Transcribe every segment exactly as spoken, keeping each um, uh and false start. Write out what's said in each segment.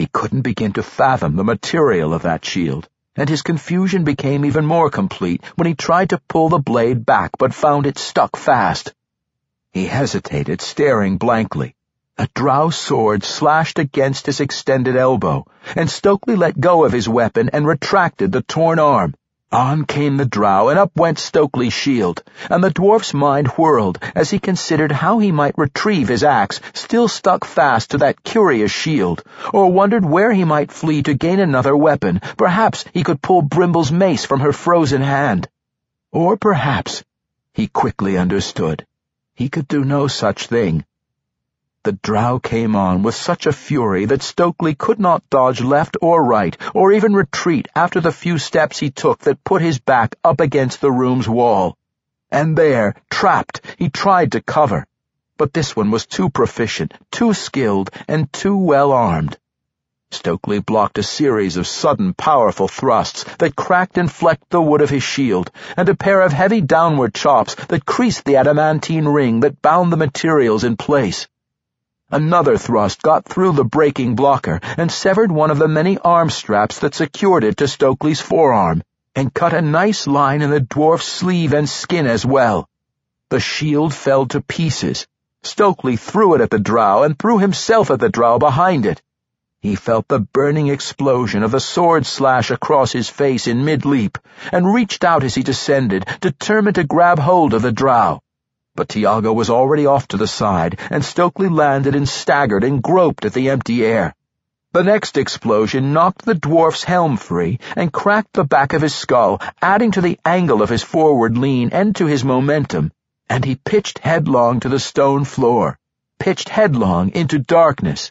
He couldn't begin to fathom the material of that shield, and his confusion became even more complete when he tried to pull the blade back but found it stuck fast. He hesitated, staring blankly. A drow sword slashed against his extended elbow, and Stokely let go of his weapon and retracted the torn arm. On came the drow, and up went Stokely's shield, and the dwarf's mind whirled as he considered how he might retrieve his axe, still stuck fast to that curious shield, or wondered where he might flee to gain another weapon. Perhaps he could pull Brimble's mace from her frozen hand. Or perhaps, he quickly understood, he could do no such thing. The drow came on with such a fury that Stokely could not dodge left or right, or even retreat after the few steps he took that put his back up against the room's wall. And there, trapped, he tried to cover. But this one was too proficient, too skilled, and too well armed. Stokely blocked a series of sudden, powerful thrusts that cracked and flecked the wood of his shield, and a pair of heavy downward chops that creased the adamantine ring that bound the materials in place. Another thrust got through the breaking blocker and severed one of the many arm straps that secured it to Stokely's forearm, and cut a nice line in the dwarf's sleeve and skin as well. The shield fell to pieces. Stokely threw it at the drow and threw himself at the drow behind it. He felt the burning explosion of the sword slash across his face in mid-leap, and reached out as he descended, determined to grab hold of the drow. But Tiago was already off to the side, and Stokely landed and staggered and groped at the empty air. The next explosion knocked the dwarf's helm free and cracked the back of his skull, adding to the angle of his forward lean and to his momentum, and he pitched headlong to the stone floor, pitched headlong into darkness.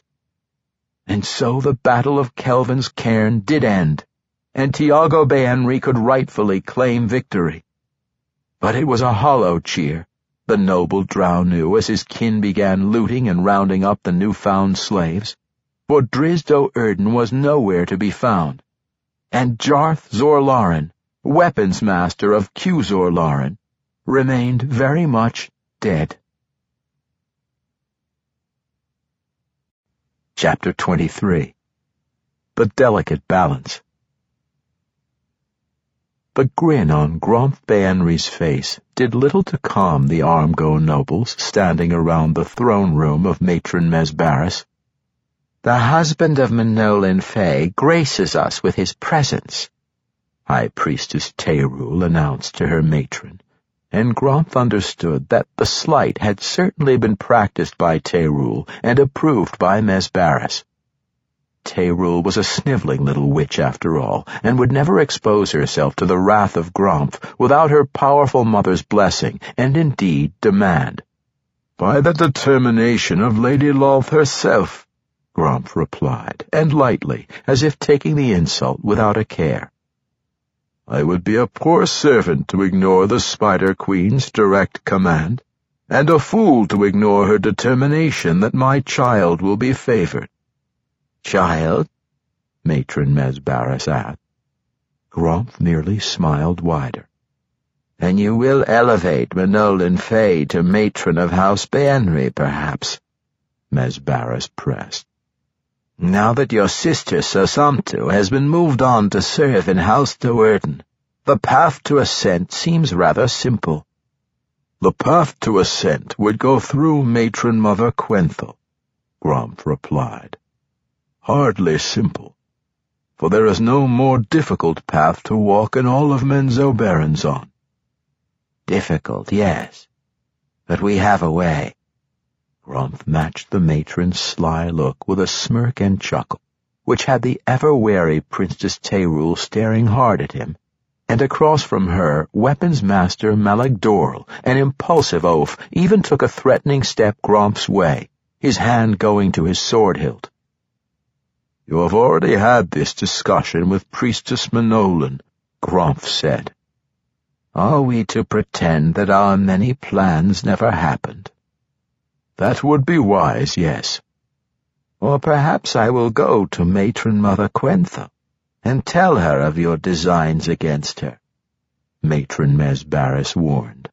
And so the Battle of Kelvin's Cairn did end, and Tiago Béhenry could rightfully claim victory. But it was a hollow cheer, the noble drow knew as his kin began looting and rounding up the newfound slaves, for Drizzt Do'Urden was nowhere to be found, and Jarth Zorlaren, weapons master of Quzor-Laren, remained very much dead. Chapter twenty-three. The Delicate Balance. The grin on Gromph Béhenry's face did little to calm the Armgo nobles standing around the throne room of Matron Mesbaris. "The husband of Manolin Fay graces us with his presence," High Priestess Teyrul announced to her matron, and Gromph understood that the slight had certainly been practiced by Teyrul and approved by Mesbaris. Teyrul was a sniveling little witch after all, and would never expose herself to the wrath of Gromph without her powerful mother's blessing, and indeed demand. "By the determination of Lady Lolth herself," Gromph replied, and lightly, as if taking the insult without a care. "I would be a poor servant to ignore the Spider Queen's direct command, and a fool to ignore her determination that my child will be favored." "Child?" Matron Mesbaris asked. Gromph merely smiled wider. "Then you will elevate Manolin Fay to matron of House Béhenry, perhaps?" Mesbaris pressed. "Now that your sister Sosumtu has been moved on to serve in House Do'Urden, the path to ascent seems rather simple." "The path to ascent would go through Matron Mother Quenthel," Gromph replied. "Hardly simple, for there is no more difficult path to walk in all of Menzoberranzan." "Difficult, yes, but we have a way." Gromph matched the matron's sly look with a smirk and chuckle, which had the ever-wary Princess Teyrul staring hard at him, and across from her, weapons master Malak Dorl, an impulsive oaf, even took a threatening step Gromph's way, his hand going to his sword hilt. "You have already had this discussion with Priestess Manolin," Gromph said. "Are we to pretend that our many plans never happened?" "That would be wise, yes." "Or perhaps I will go to Matron Mother Quenthel and tell her of your designs against her," Matron Mesbaris warned.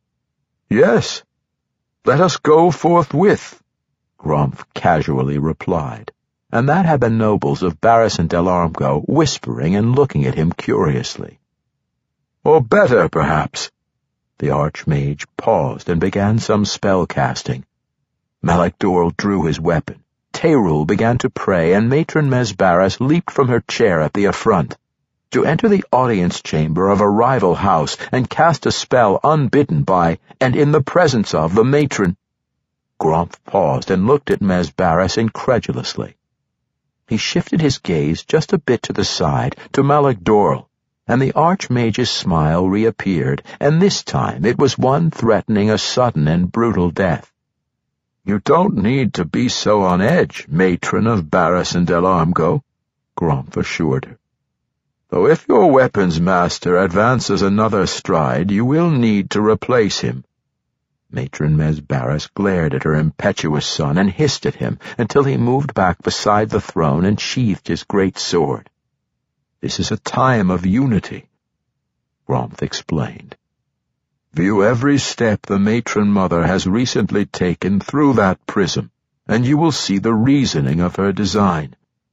"Yes, let us go forthwith," Gromph casually replied, and that had the nobles of Barristan del Armgo whispering and looking at him curiously. Or better, perhaps. The Archmage paused and began some spell casting. Malec Dorl drew his weapon. Teyrul began to pray, and Matron Mesbaras leaped from her chair at the affront. To enter the audience chamber of a rival house and cast a spell unbidden by, and in the presence of, the matron. Gromph paused and looked at Mesbaras incredulously. He shifted his gaze just a bit to the side, to Malec Dorl, and the Archmage's smile reappeared, and this time it was one threatening a sudden and brutal death. You don't need to be so on edge, Matron of Barristan del Armgo, Gromph assured her. Though if your weapons master advances another stride, you will need to replace him. Matron Mesbaras glared at her impetuous son and hissed at him until he moved back beside the throne and sheathed his great sword. This is a time of unity, Gromph explained. View every step the matron mother has recently taken through that prism, and you will see the reasoning of her design.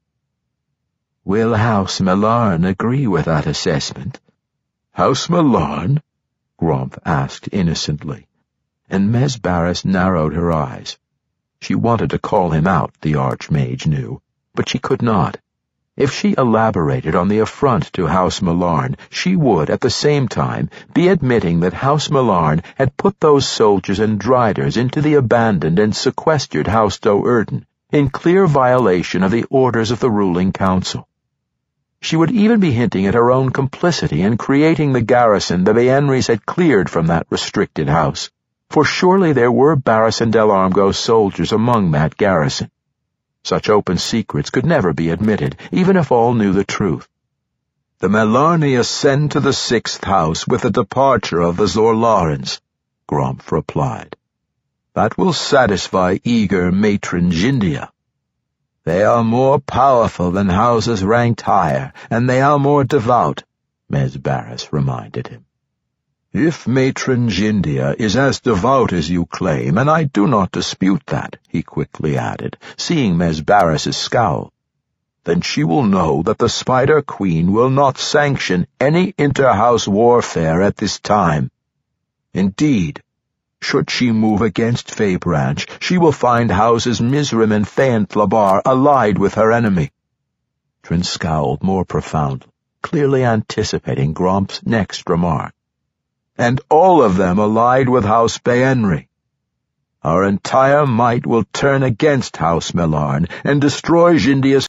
Will House Melarn agree with that assessment? House Melarn? Gromph asked innocently, and Mesbaras narrowed her eyes. She wanted to call him out, the Archmage knew, but she could not. If she elaborated on the affront to House Melarn, she would, at the same time, be admitting that House Melarn had put those soldiers and driders into the abandoned and sequestered House Do'Urden, in clear violation of the orders of the ruling council. She would even be hinting at her own complicity in creating the garrison the Baenris had cleared from that restricted house, for surely there were Barristan del Armgo soldiers among that garrison. Such open secrets could never be admitted, even if all knew the truth. The Melarni ascend to the sixth house with the departure of the Zorlarans, Gromph replied. That will satisfy eager Matron Jindia. They are more powerful than houses ranked higher, and they are more devout, Mesbaras reminded him. If Matron Jindia is as devout as you claim, and I do not dispute that, he quickly added, seeing Mesbaras's scowl, then she will know that the Spider Queen will not sanction any inter-house warfare at this time. Indeed, should she move against Fabranch, she will find houses Mizrim and Feint-Labar allied with her enemy. Trin scowled more profoundly, clearly anticipating Gromph's next remark. And all of them allied with House Baenri. Our entire might will turn against House Melarn and destroy Jindia's